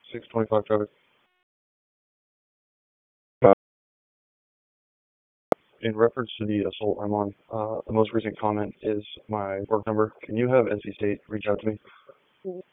625 traffic. In reference to the assault I'm on, the most recent comment is my work number. Can you have NC State reach out to me?